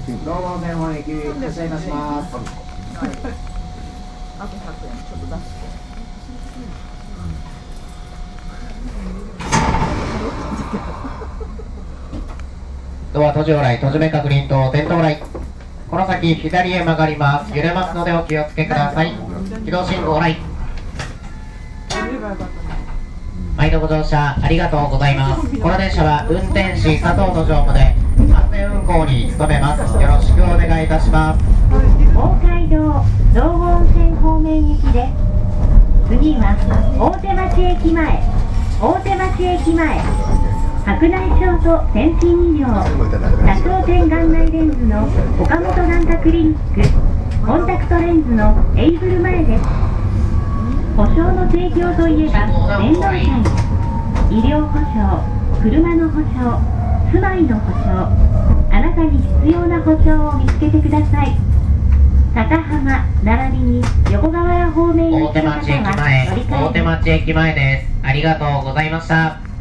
道後線本駅発車いたします。 はい。あと100円ちょっと出して。 ドア閉じ往来、閉じ目確認と点灯来。この先左へ曲がります。揺れますのでお気をつけください。起動信号来。毎度ご乗車ありがとうございます。この電車は運転士佐藤の乗務で安全運行に努めます。よろしくお願いいたします。 大街道道後温泉方面行きです。次は大手町駅前、大手町駅前、白内障と先進医療、多焦点眼内レンズの岡本眼科クリニック、コンタクトレンズのエイブル前です。保証の提供といえば電動車、医療保証、車の保証、住まいの保証、あなたに必要な保証を見つけてください。高浜並びに横河原方面行きの方は乗り換えです。 大手町駅前です。ありがとうございました。